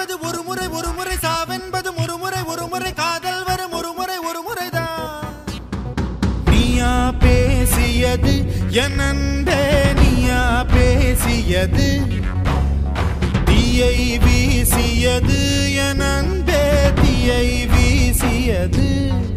வாழ்வென்பது ஒரு முறை சாவென்பது ஒரு முறை காதல் வரும் ஒரு முறைதான். நீயா பேசியது என் அன்பே, நீயா பேசியது தீயை வீசியது என் அன்பே, தீயை வீசியது.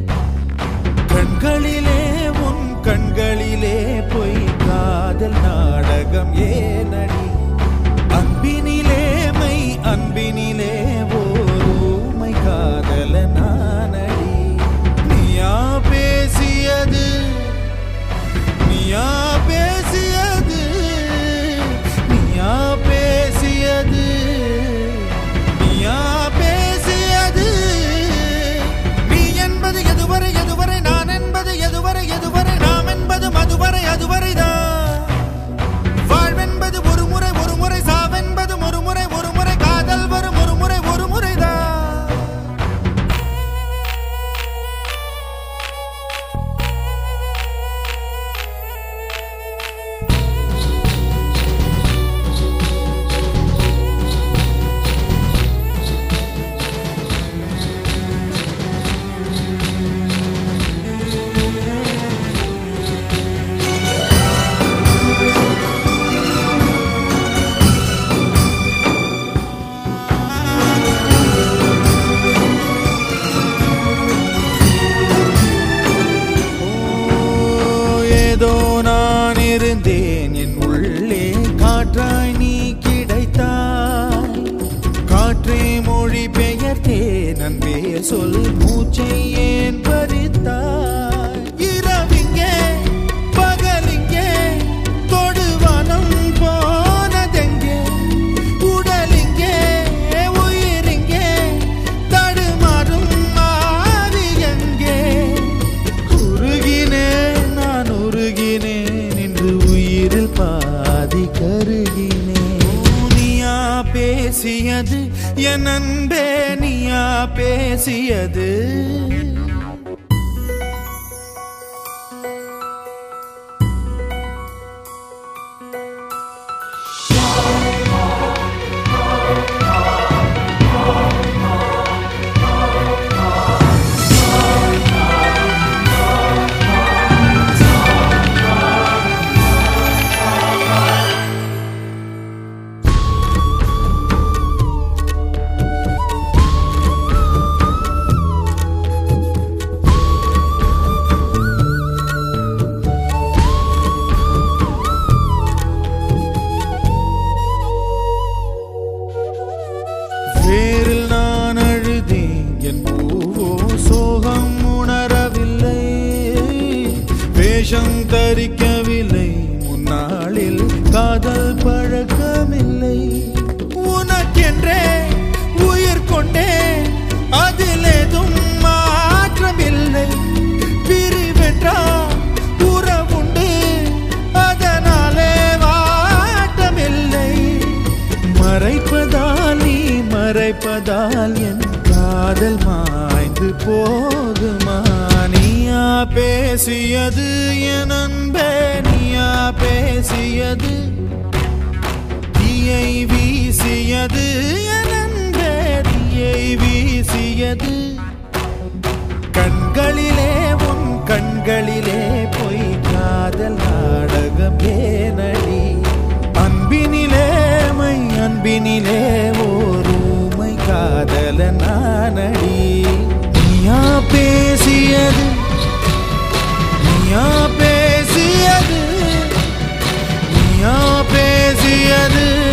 கண்களிலே உன் கண்களிலே பொய் காதல் நாடகம் ஏனடி, அன்பினிலே மை அன்பினிலே ஓருமை காதல நானடி. நீயா பேசியது நீயா பேசியது நீயா பேசியது நீயா பேசியது. நீ என்பது எதுவரை நான் என்பது எதுவரை நாம் என்பது அதுவரைதான். வாழ்வென்பது ஒரு முறை சாவென்பது ஒரு முறை காதல் வரும் ஒரு முறைதான். ஏதோ நான் இருந்தேன் என் உள்ளே காற்றாய் நீ கிடைத்தாய். காற்றே மொழி பெயர்த்தேன் அன்பே சொல் மூச்சை ஏன் பறித்தாய். இரவிங்கே பகலிங்கே தொடுவானம் போனதெங்கே, உடலிங்கே உயிரிங்கே தடுமாறும் மாறி எங்கே. உருகினேன் நான் உருகினேன் இன்று உயிரில் பாதி கருகினேன். நீயா பேசியது என் அன்பே, நீயா பேசியது. வேரில் நான் அழுதேன் என் பூவோ சோகம் உணரவில்லை, வேஷம் தரிக்கவில்லை முன்னாளில் காதல் பழக்கமில்லை. உனக்கென்றே உயிர் கொண்டே அதில் ஏதும் மாற்றமில்லை. பிரிவென்றால் உறவுண்டு அதனாலே வாட்டமில்லை. மறைப்பதால் நீ மறைப்பதால் என் காதல் மாய்ந்து போகுமா. நீயா பேசியது என் அன்பே, நீயா பேசியது தீயை வீசியது என் அன்பே, தீயை வீசியது. கண்களிலே உன் கண்களிலே பொய் காதல் நாடகம் ஏனடி, அன்பினிலே மை அன்பினிலே ஓருமை காதல நானடி. நீயா பேசியது நீயா பேசியது நீயா பேசியது